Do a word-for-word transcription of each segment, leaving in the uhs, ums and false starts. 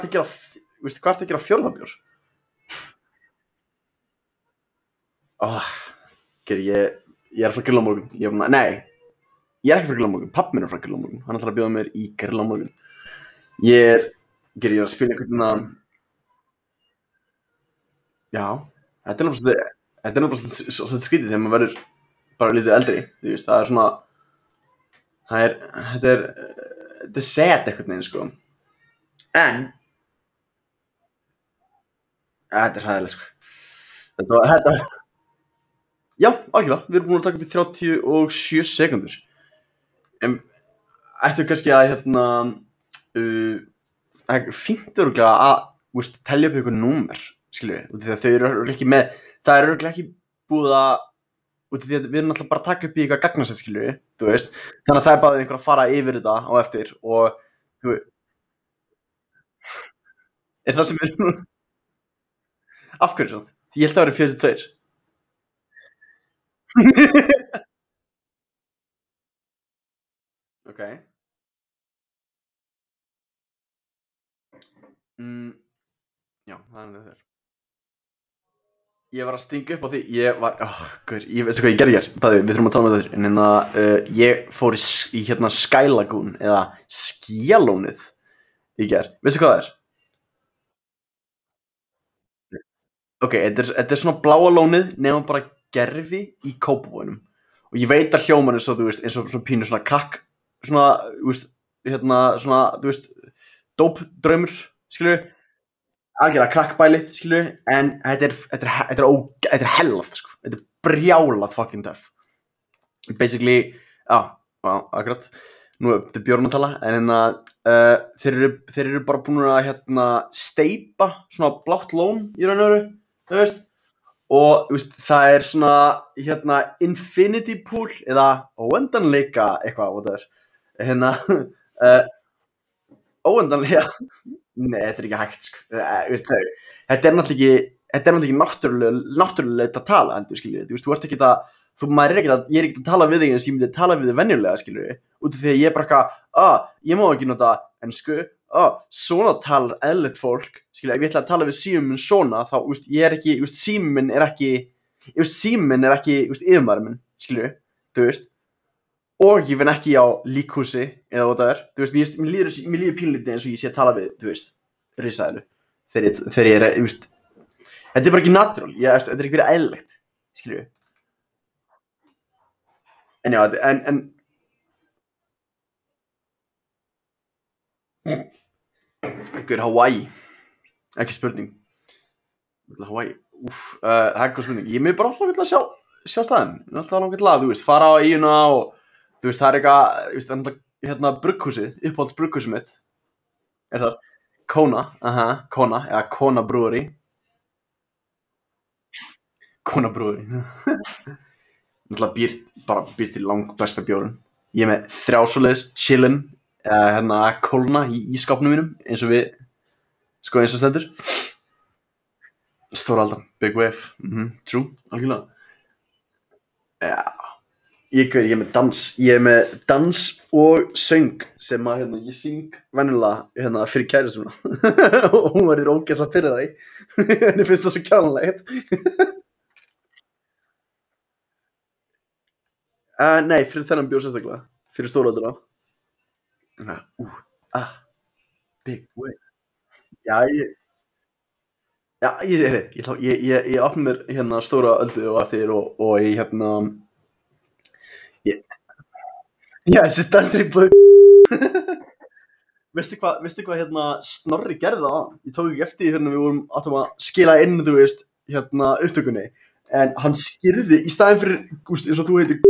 að gera, veistu, hvað ertu að gera fjórða bjór? Oh, ger, ég, ég er frá grill á morgun. Ég er, nei, ég er ekki frá grill á morgun. Pabbi minn er frá grill á morgun. Hann ætlar að bjóða mér í grill á morgun. Ég er, ger, ég er að spila einhvern veginn. Já, þetta er náttúrulega, þetta er náttúrulega svolítið skrítið þegar maður verður bara lítið eldri. Þú veist, það er svona, það er, þetta er, þetta er sad einhvern veginn, sko. En, þetta er hæðilega, sko. Þetta var, þetta, já, algjörlega. Við erum búin að taka upp í þrjátíu og sjö sekundur. En ættu kannski að, hérna, uh, það er fínt örugglega að, þú veist, telja upp einhver númer, skilur við. Út af því að þau eru örugglega ekki með, það er örugglega ekki búið að, út af því að við erum alltaf bara að taka upp í eitthvað gagnasett, skilur við, þú veist. Þannig að það er bara einhver að fara yfir þetta á eftir og, þú veist, er það sem við erum, af hverju svo? Ég held að það væri fjörutíu og tvö. Ok. Mm, já, það er það þér. Ég var að stinga upp á því, ég var, oh, guður, ég veistu hvað ég gerði hér, bæði, við þurfum að tala um þetta þér, en hérna, uh, ég fór í, í hérna Sky Lagoon, eða skíalónið í gerð, veistu hvað það er? Ok, þetta er, þetta er svona bláa lónið nema bara gerfi í Kópavóginum og ég veit að hljómar eins og, þú veist, eins og svona pínu svona krakk, svona, þú veist, hérna, svona, þú veist, dópdraumur, skilur við, algjörlega krakkbæli, skilur við, en þetta er, þetta er, þetta er, ó, þetta er hellað, sko, þetta er brjálað fucking töff. Basically, já, já, akkurat, nú er þetta Björn að tala, en hérna, uh, þeir eru, þeir eru bara búin að, hérna, steypa svona blátt lón í raun og veru, þú veist, og þú veist, það er svona, hérna, infinity pool eða óendanleika eitthvað, what það er, hérna, uh, óendanlega, nei, þetta er ekki hægt, sko, uh, þetta er náttúrulega ekki, þetta er náttúrulega ekki náttúrulega, náttúrulega að tala, heldur, skiljið, þú veist, þú ert ekki að, þú, maður er ekki að, ég er ekki að tala við þig eins og ég myndi að tala við þig venjulega, skiljið, út af því að ég er bara eitthvað, ah, ég má ekki nota ensku, ah, svona talar eðlilegt fólk, skiljið, ef ég ætla að tala við síminn minn svona, þá, þú veist, ég er ekki, þú veist, síminn minn er ekki, þú veist, síminn minn er ekki, þú veist, yfirmaður minn, skiljið, þú veist, og ég vinn ekki á líkhúsi eða hvað það er, þú veist, mér, mér líður, mér líður pínlítið eins og ég sé að tala við, þú veist, risaðilu, þegar ég, þegar ég er, þú veist, þetta er bara ekki natural, ég, þetta er ekki verið eðlilegt, skiljið, en já, en, en, einhver Hawaii, ekki spurning, Hawaii, úff, uh, það er góð spurning, ég mér bara alltaf vilja sjá, sjá staðinn, ég er alltaf langið til að, þú veist, fara á eiguna og, þú veist, það er eitthvað, þú veist, það er hérna brugghúsið, uppáhalds brugghúsið mitt, er það, Kona, aha, Kona, eða Kona Brewery, Kona Brewery, náttúrulega býr, bara býr til langt besta bjórinn, ég er með þrjá svoleiðis, chillin, eða hérna kólna í ískápnum mínum, eins og við, sko eins og stendur, stóra aldan, big wave, mhm, true, algjörlega, já, ég, ég er með dans, ég er með dans og söng sem að, hérna, ég syng venjulega, hérna, fyrir kærustuna og hún verður ógeðslega fyrir það, henni finnst það svo kjánalegt. Uh, nei, fyrir þennan bjór sérstaklega, fyrir stórölduna. Uh, uh, ah, big wave. Já, ég, já, ég sé þig, ég, ég, ég, ég opna mér hérna stóra öldu og eftir og, og ég hérna, ég, já, þessi stansir í blöð. Veistu hvað, veistu hvað hérna Snorri gerði það? Ég tók ekki eftir því hérna við vorum áttum að skila inn, þú veist, hérna upptökunni. En hann skýrði, í staðinn fyrir, þú veist, eins og þú heitir,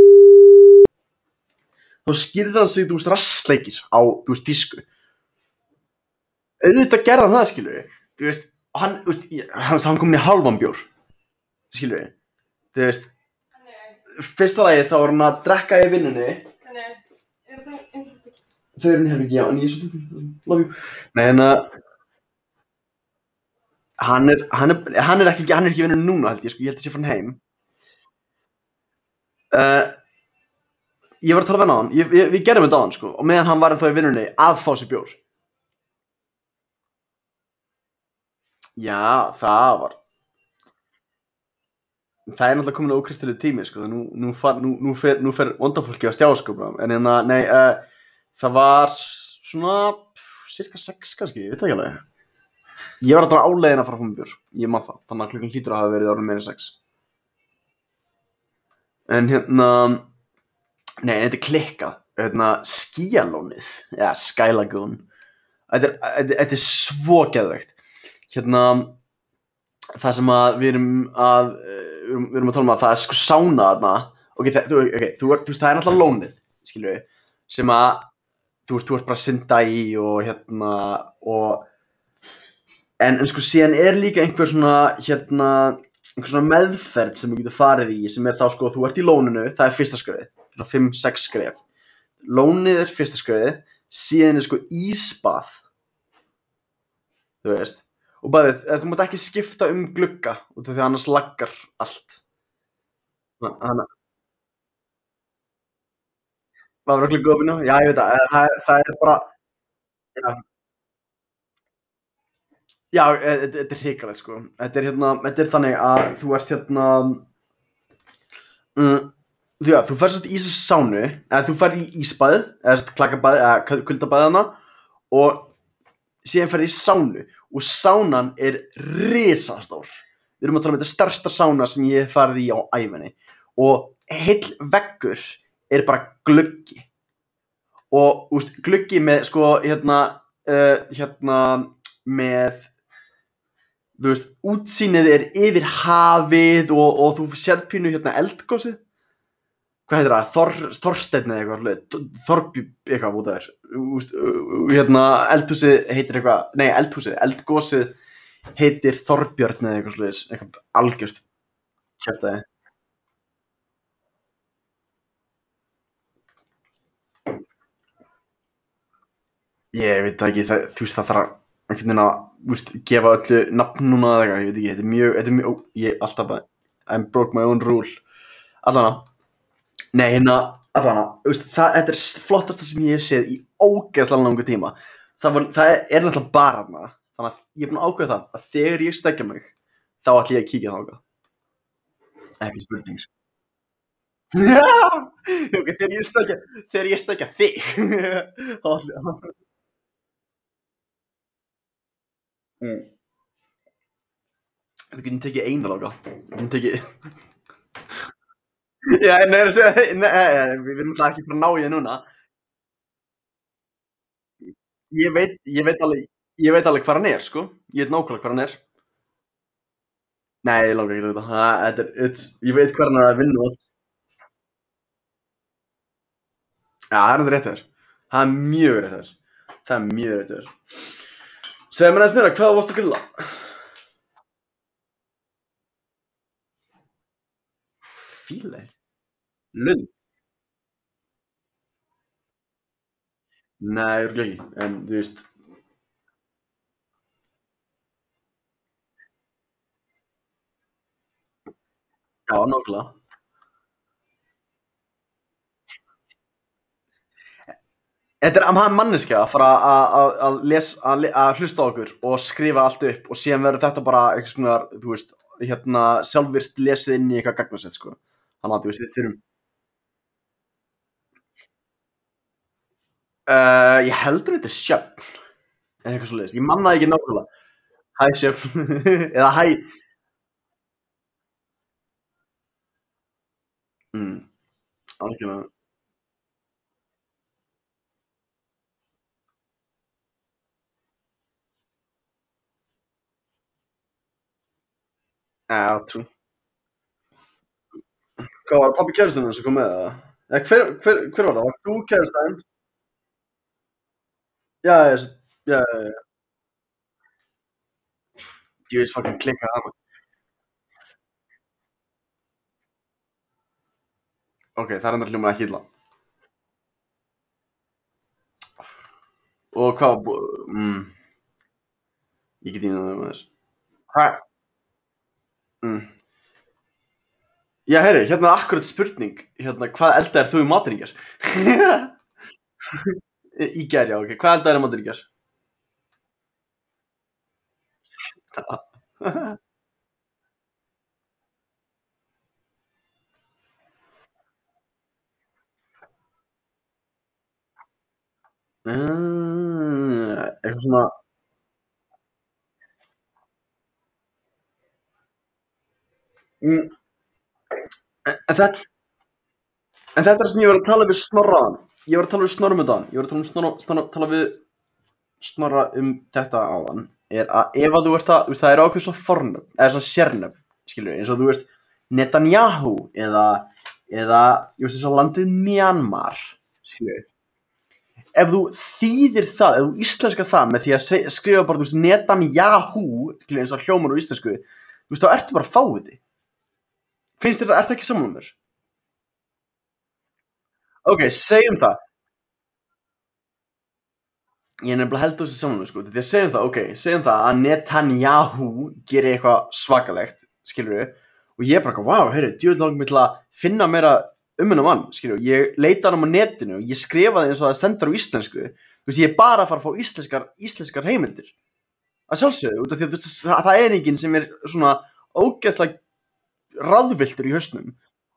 þá skýrði hann sig, þú veist, rassleikir á, þú veist, dísku. Auðvitað gerði hann það, skilur við, þú veist, hann, þú veist, ég- hann, hann kom inn í hálfan bjór, skilur við, þú veist, fyrsta lagi þá var hann að drekka í vinnunni, þau eru inn í herbergi, já, en ég er svo, love you, nei, en að, hann er, hann er, hann er ekki, hann er ekki í vinnunni núna, held ég, sko, ég held að sé fann heim, uh, ég var að tala við hann á hann, ég, ég, við gerðum þetta á hann, sko, og meðan hann var ennþá í vinnunni að fá sér bjór, Já, það var það er náttúrulega komin á ókristileg tími sko, nú, nú, far, nú, nú fer, nú fer vondafólki á stjá sko, en hérna, nei, uh, það var svona cirka sex kannski, ég veit það ekki alveg. Ég var alltaf áleiðin að fara að fá mér bjór, ég man það, þannig að klukkan hlýtur að hafa verið orðin meira en sex. En hérna, nei, þetta er klikkað, hérna, skíalónið, ja, Sky Lagoon, þetta er, þetta, þetta er svo geðveikt. Hérna, það sem að við erum að, við erum, við erum að tala um að það er sko sána þarna, ok, það, þú, okay, þú, þú veist, það er náttúrulega lónið, skilur við, sem að, þú veist, þú ert bara að synda í og hérna, og, en, en sko síðan er líka einhver svona, hérna, einhver svona meðferð sem þú getur farið í, sem er þá sko, þú ert í lóninu, það er fyrsta skrefið, svona fimm sex skref, lónið er fyrsta skrefið, síðan er sko ísbað, þú veist, og bæðið, þú mátt ekki skipta um glugga út af því að annars laggar allt. Þannig að maður er glugga opinu, já ég veit það, það, það er bara, já, já þetta er hrikalegt sko, þetta er hérna, þetta er þannig að þú ert hérna, mm, já, þú færst þetta í þessu sánu, eða þú færð í ísbæð, eða þetta klakabæð, eða kuldabæðana og síðan færð í sánu og sánan er risastór. Við erum að tala um þetta stærsta sána sem ég hef farið í á ævinni og heill veggur er bara gluggi og úst, gluggi með sko hérna, uh, hérna með, þú veist, útsýnið er yfir hafið og, og þú sérð pínu hérna eldgósið, hvað heitir það, Þor, Þorsteinn eða eitthvað, Þorby eitthvað út af þér, hérna eldhúsið heitir eitthvað, nei eldhúsið, eldgósið heitir Þorbjörn eða eitthvað sluðis, eitthvað algjört kjaftaði. Ég veit það ekki, það, þú veist það þarf einhvern veginn að, þú veist, gefa öllu nafn núna eða eitthvað, ég veit ekki, þetta er mjög, þetta er mjög, ó, ég alltaf bara, I broke my own rule, allana, nei hérna, allana, þú veist, það, þetta er flottasta sem ég hef séð í ógeðslega langu tíma, það var, það er náttúrulega bara þarna, þannig að ég er búin að ákveða það, að þegar ég stekja mig, þá ætlum ég að kíkja þangað, ekki spurning, sko. Ok, þegar ég stekja, þegar ég stekja þig, þá ætlum ég, mm. Við getum tekið eina loka. Við getum tekið... Já, en það er að segja, nei, við erum alltaf ekki frá að ná í það núna. Ég veit, ég veit alveg, ég veit alveg hvað hann er, sko. Ég veit nákvæmlega hvað hann er. Nei, ég langar ekki að vita. Það, þetta er, it's, ég veit hvað hann er að vinna. Já, það er þetta rétt þér. Það er mjög rétt þér. Það er mjög rétt þér. Segðu mér aðeins mér að hvað varst að grilla? Fíle? Lund? Nei, örugglega ekki. En, þú veist, já, nákvæmlega. Þetta er hann manneskja að fara að- að að les- að le- að hlusta á okkur og skrifa allt upp og síðan verður þetta bara eitthvað svona, þú veist, hérna sjálfvirkt lesið inn í eitthvað gagnasett, sko. Þannig að þú veist, við þurfum, uh, ég heldur þetta er Sjöfn, eða eitthvað svoleiðis, ég man það ekki nákvæmlega. Hæ Sjöfn, eða hæ, mm, algjörlega, já, trú. Hvað var pabbi kærastinn sem kom með það? Eða hver, hver, hver var það? Var þú kærastinn? Já, já, já, já, já, ég veist fucking klikkað það, man. Ok, það er endur hljómar ekki illa. Og hvað, mm, ég get ímyndað mér með þess. Hvað? Mm. Já, heyri, hérna er akkurat spurning. Hérna, hvað eldaðir þú í matinn í gær? Í gær, já, ok. Hvað eldaðir í matinn í gær? Ah, eitthvað svona mm, en, en, þetta, en þetta er það sem ég var að tala við Snorra áðan. Ég var að tala við Snorra um þetta áðan. Ég var að tala, um Snorra, Snorra, tala við Snorra um þetta áðan er að ef að þú ert að, þú veist, það eru ákveð svona fornöfn eða svona sérnöfn, skilur eins og þú veist Netanyahu eða eða, ég veist, þess að landið Myanmar, skilur ef þú þýðir það, ef þú íslenskar það með því að seg, skrifa bara, þú veist, Netanyahu, skilur eins og hljómar á íslensku, þú veist, þá ertu bara fáiði. Finnst þér það, ertu ekki saman um mér? Ok, segjum það. Ég er nefnilega held á þessu saman, sko, því að segjum það, ok, segjum það að Netanyahu gerir eitthvað svakalegt, skilur við, og ég er bara, wow, heyrðu, djúvel langum til að finna meira um hennar mann, skilur við, ég leita hann á netinu og ég skrifa það eins og það stendur á íslensku, þú veist, ég er bara að fara að fá íslenskar, íslenskar heimildir, að sjálfsögðu, út af því að veist, það, það er enginn sem er svona ógeðslega ráðviltur í hausnum.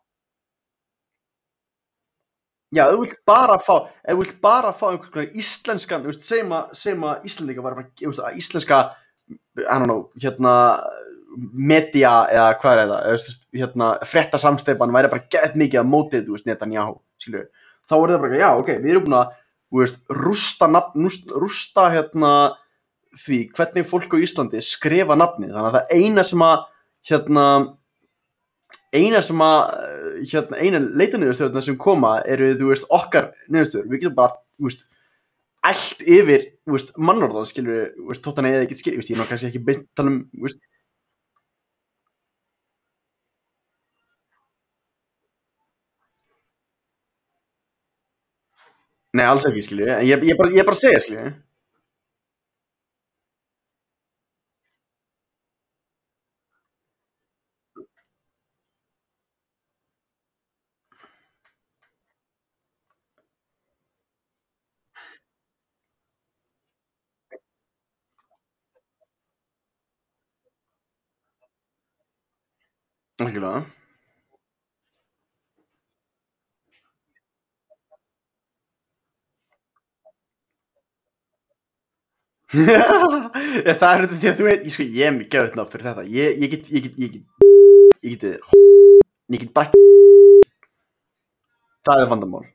Já, ef þú vilt bara fá, ef þú vilt bara fá einhvern veginn íslenskan, þú veist, segjum að, segjum að Íslendinga var bara, þú veist, að íslenska, I don't know, hérna, media eða hvað er það, eða, þú veist, hérna, fréttasamsteypan væri bara gett mikið að mótið, þú veist, Netanyahu, skilju, þá er það bara, já, ok, við erum búin að, þú veist, rústa nafn, rústa, hérna, því hvernig fólk á Íslandi skrifa nafnið, þannig að það eina sem að, hérna, eina sem að hérna, eina leitaniðurstöðuna sem koma eru, þú veist, okkar niðurstöður, við getum bara, þú veist, allt yfir, þú veist, mannorðað, skilur við, þú veist, tóttan eða ekkert skilur, þú veist, ég er ná kannski ekki beint tala um, þú veist, nei, alls ekki, skilur við, en ég, ég, bara, ég bara segja, skilur við, algjörlega. En það er þetta því að þú veit, ég sko, ég er mjög gefið nátt fyrir þetta, ég, ég get, ég get, ég get, ég get, ég get bara, það er vandamál.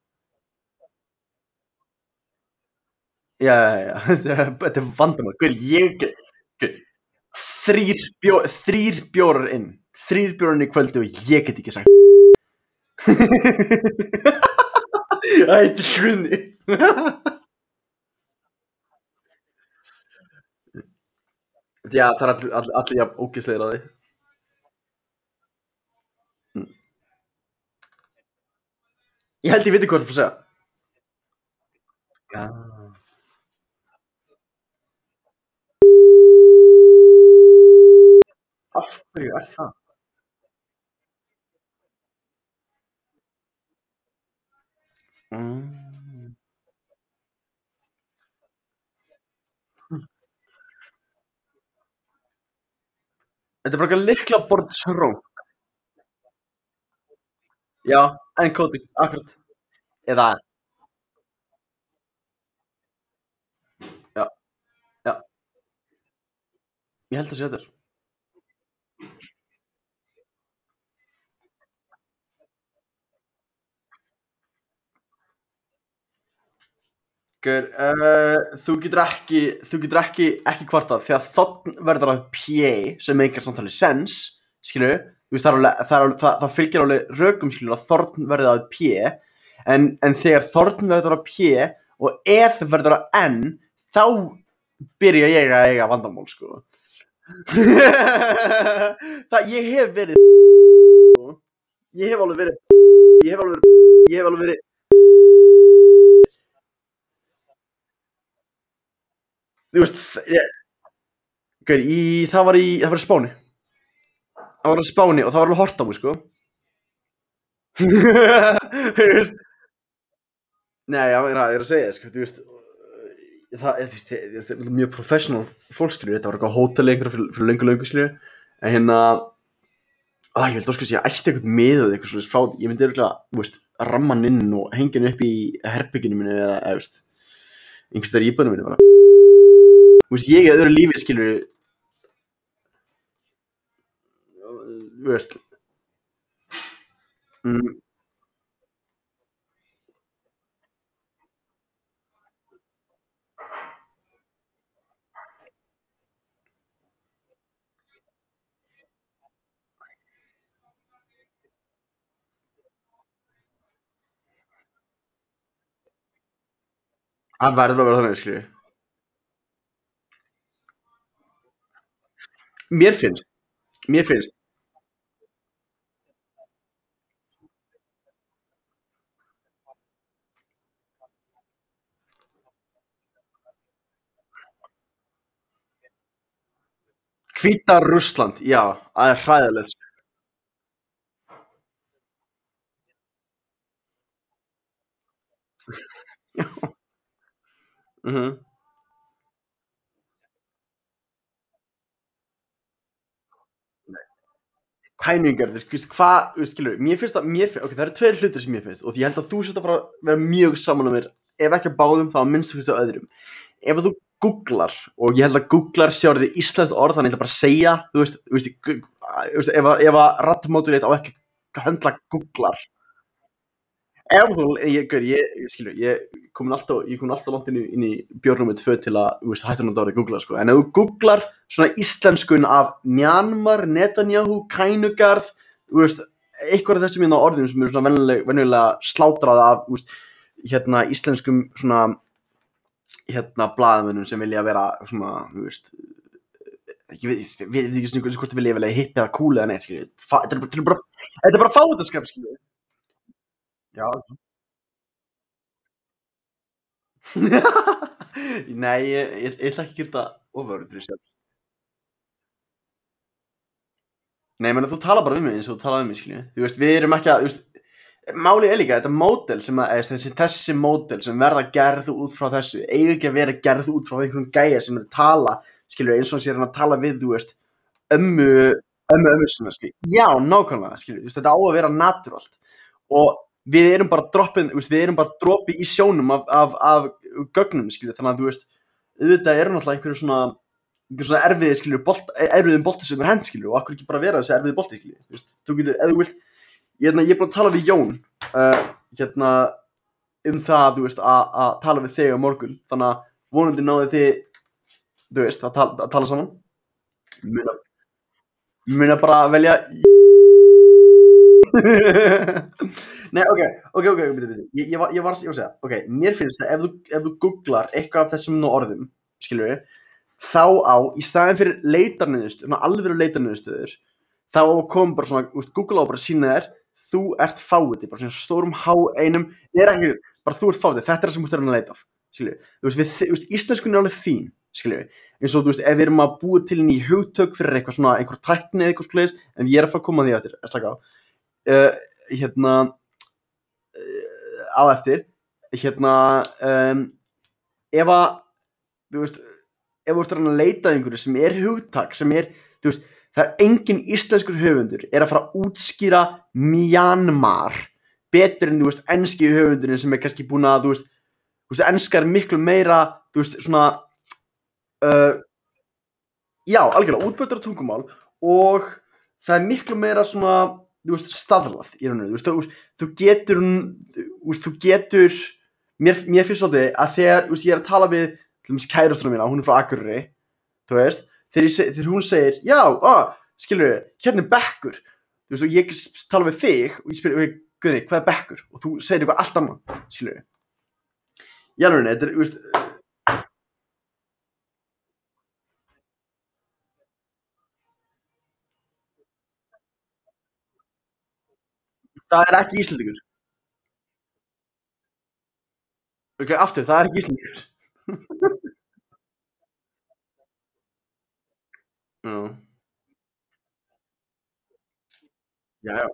Já, já, já, þetta er vandamál, guður, ég get, guður, þrýr, bjó, þrýr bjórar inn, þrýr bjórar inn í kvöldu og ég get ekki sagt Æ, hlunni Já, það er allir, allir, allir jafn ógeðslegir á því mm. Ég held ég viti hvað þú fyrir að segja Já. Af hverju er það? Mm. Þetta er bara eitthvað lyklaborð sróng Já, encoding, akkurat Eða, já, já Ég held að sé þetta Gaur, uh, þú getur ekki, þú getur ekki, ekki kvartað því að þarna verður að P sem meikar samtalið sens, skilju, þú veist það er alveg, það, er alveg, það, það fylgir alveg rökum skilju að þorn verður að P en, en þegar þorn verður að P og ef verður að N þá byrja ég að eiga vandamál sko. Það ég hef verið ég hef alveg verið ég hef alveg verið ég hef alveg verið þú veist, ég, gaur, í, það var í, það var í Spáni. Það var á Spáni og það var alveg hort á mig sko Þú veist, nei, já, ég er að segja sko, þú veist það er, þú veist, þetta er mjög professional fólk, skilur, þetta var eitthvað hótel einhverja fyrir, fyrir löngu löngu, skilur, en hérna, að ég held óskast ég ætti eitthvað miðað eitthvað svolítið frá því, ég myndi örugglega, þú veist, ramma hann inn og hengja hann upp í herbygginu mínu eða, eða, þú veist, einhvers staðar í íbúðinni minni bara, þú veist, ég í öðru lífi, skilur, þú veist, mm, hann verður að vera þannig, skilur, mér finnst, mér finnst, hvíta Russland, já, það er hræðilegt, sko. Mhm. Hænugerður, hvað, þú veist, skilur, mér finnst það, mér finnst, ok, það eru tveir hlutir sem mér finnst og ég held að þú sért að fara að vera mjög saman um mér, ef ekki að báðum, þá að minnst fyrst á öðrum. Ef þú googlar, og ég held að googlar sé orðið íslenskt orð, þannig ég ætla bara að segja, þú veist, þú veist, gu- þú veist ef að, ef að rattmóduleit á ekki að höndla googlar, ef þú, ég, gaur, ég, ég skilur, ég komin alltaf, ég komin alltaf langt inn í, inn í bjórnúmið tvö til að, þú veist, hættu náttúrulega að googla, sko, en ef þú googlar svona íslenskun af Mjanmar, Netanyahu, Kænugarð, þú veist, eitthvað af þessum hérna orðum sem eru svona venjulega, venjulega slátrað af, þú veist, hérna íslenskum svona, hérna blaðamönnum sem vilja vera svona, þú veist, ég veit, við veit ekki svona hvort þið vilja velja hipp eða cool eða neitt, skilur, þetta er bara, þetta er bara, þetta er bara fávittaskap, skilur. Já. Nei, ég, ég, ég ætla ekki að gera þetta ofuröður fyrir sjálf. Nei, menn þú tala bara um mig eins og þú tala um mig, skilju. Þú veist, við erum ekki að, þú veist, málið er líka, þetta módel sem að, eða þessi, þessi módel sem verða gerð út frá þessu, eiga ekki að vera gerð út frá einhverjum gæja sem er að tala, skilju, eins og hann sé hann að tala við, þú veist, ömmu, ömmu, ömmu sinna, skilju. Já, nákvæmlega, skilju, þú veist, þetta á að vera naturalt. Og við erum bara droppin, þú veist, við erum bara droppi í sjónum af, af, af gögnum, skilju, þannig að, þú veist, auðvitað eru náttúrulega einhverju svona, einhverju svona erfiðir, skilju, bolt, erfiðum bolti sem er hent, skilju, og akkur ekki bara vera þessi erfiði bolti, skilju, þú veist, þú getur, eða þú vilt, ég, hérna, ég er bara að tala við Jón, uh, hérna, um það, þú veist, að tala við þig á morgun, þannig að vonandi náðu þið, þú veist, að, tala, að tala saman, muna, muna bara að velja. Nei, ok, ok, ok, byrju, byrju, ég, ég, var, ég var ég var að segja, ok, mér finnst það ef þú, ef þú googlar eitthvað af þessum nú orðum, skilur við, þá á, í staðin fyrir leitarniðurstöður, svona alvöru leitarniðurstöður, þá á að koma bara svona, úst, Google á bara að sína þér, þú ert fáiði, bara svona stórum há einum, er ekki, bara þú ert fáiði, þetta er það sem þú ert að leita af, skilur við, þú veist, við, þú veist, íslenskun er alveg fín, skilur við, eins og þú veist, ef við erum að búa til ný hugtök fyrir eitthvað svona, einhver tækni eða eitthvað svoleiðis, en ég er að fara að koma að því eftir, slaka á, uh, hérna, uh, á eftir, hérna, um, ef að, þú veist, ef þú ert að leita að einhverju sem er hugtak, sem er, þú veist, það er engin íslenskur höfundur er að fara að útskýra Mjanmar betur en, þú veist, enski höfundurinn sem er kannski búin að, þú veist, þú veist, enska er miklu meira, þú veist, svona, uh, já, algjörlega, útbötur á tungumál og það er miklu meira svona, þú veist, staðlað í rauninu, þú veist, þú, þú getur, þú veist, þú getur, mér, mér finnst svolítið að þegar, þú veist, ég er að tala við, til dæmis kærustuna mína, hún er frá Akureyri, þú veist, þegar, ég, þegar hún segir, já, ah, skilur við, hérna er bekkur, þú veist, og ég tala við þig og ég spyr, ok, Guðni, hvað er bekkur? Og þú segir eitthvað allt annað, skilur við, í alveg, þetta er, þú veist, það er ekki Íslendingur, ok, aftur, það er ekki Íslendingur, já, já, já,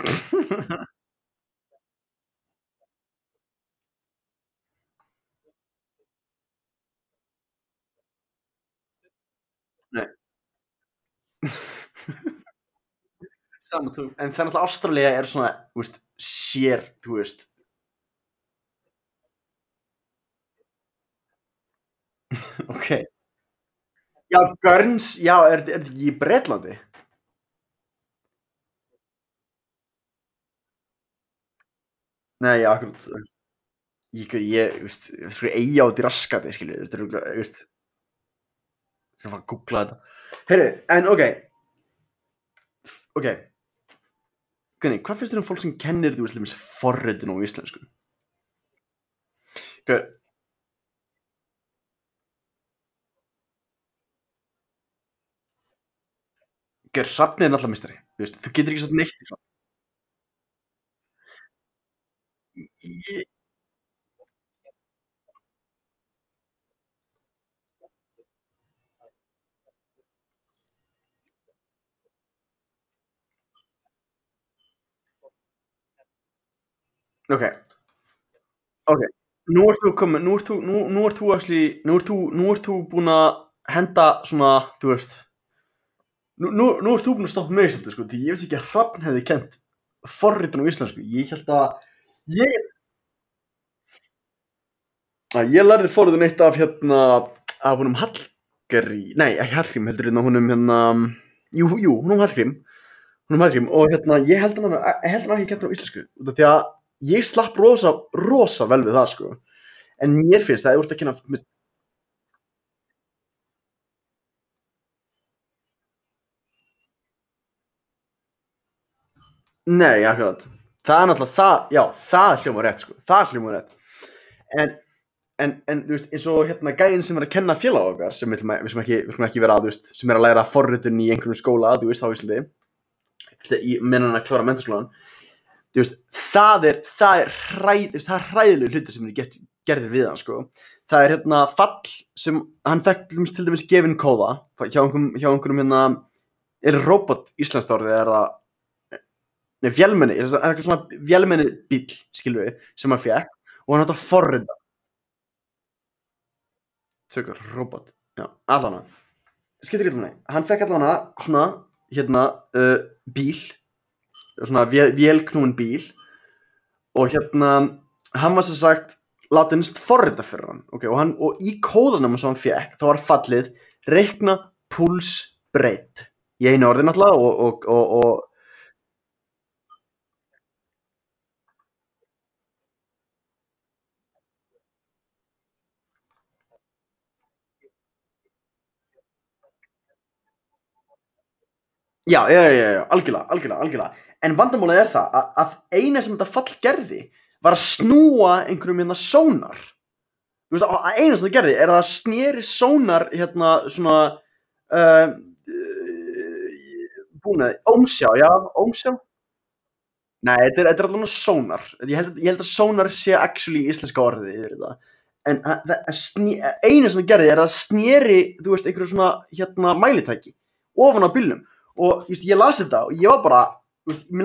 Nei. Sama þú en það náttúrulega Ástralía er svona, þú veist, sér, þú veist. Ókei. Já, Guerns, já, er er þetta ekki í Bretlandi? Nei, já, akkurat. Ég ég, þú veist, einhver eyja úti í Raskati, skilurðu, þetta er örugglega, þú veist. Ég skal fara að gúggla þetta. Heyrðu, en ókei. Ókei. Guðni, hvað finnst þér um fólk sem kennir, þú veist, til dæmis forritun á íslensku? Gaur Gaur, Hrafn er náttúrulega meistari, þú veist, þú getur ekki sagt neitt við Hrafn. Ég Ókei. Ókei. Nú ert þú komin nú ert þú nú nú ert þú actually nú ert þú nú ert þú búin að henda svona, þú veist. Nú nú nú ert þú búin að stoppa mig svolítið, sko, því ég vissi ekki að Hrafn hefði kennt forritun á íslensku. Ég hélt að ég að ég lærði forritun eitt af hérna af honum Hallgrí nei, ekki Hallgrím heldur hérna honum hérna jú, jú, honum Hallgrím honum Hallgrím og hérna ég held hann hafi ég held hann hafi kennt mér á íslensku út af því að ég slapp rosa rosa vel við það, sko. En mér finnst að ef þú ert að kenna með Nei, akkurat. Það er náttúrulega það, já, það hljómar rétt, sko. Það hljómar rétt. En en en þú veist, eins og hérna gæinn sem er að kenna félaga okkar sem við ætlum að við skulum ekki við skulum ekki vera að, þú veist, sem er að læra forritun í einhverjum skóla, þú veist, á Íslandi. Í meðan hann er að klára menntaskólann. Þú veist, það er það er hræ þú veist, það er hræðilegur hlutur sem eru gert gerðir við hann, sko. Það er hérna fall sem hann fékk til dæmis til dæmis gefinn kóða hjá einhverjum hjá einhverjum hérna er robot íslenskt orð eða er það Nei, vélmenni, það er eitthvað svona vélmennibíll, skilurðu, sem hann fékk og hann átti að forrita. Tökur, robot, já, allavega. Skiptir ekki máli. Hann fékk allavega svona, hérna, uh, bíl, svona vél, vélknúinn bíl og hérna, hann var sem sagt látinn forrita fyrir hann, ok, og hann, og í kóðanum sem hann fékk, þá var fallið reikna púlsbreidd í einu orði náttúrulega og, og, og, og Já, já, já, já, algjörlega, algjörlega, algjörlega. En vandamálið er það að, að eina sem þetta fall gerði var að snúa einhverjum hérna sónar. Þú veist, að eina sem það gerði er að það sneri sónar hérna svona uh, búnaði, ómsjá, já, ómsjá. Nei, þetta er, þetta er allavega sónar. Ég held, ég held að sónar sé actually íslenska orðið yfir þetta. En að, það, að sné, eina sem það gerði er að sneri, þú veist, einhverju svona hérna mælitæki ofan á bílnum og just, ég las þetta og ég var bara, þú veist,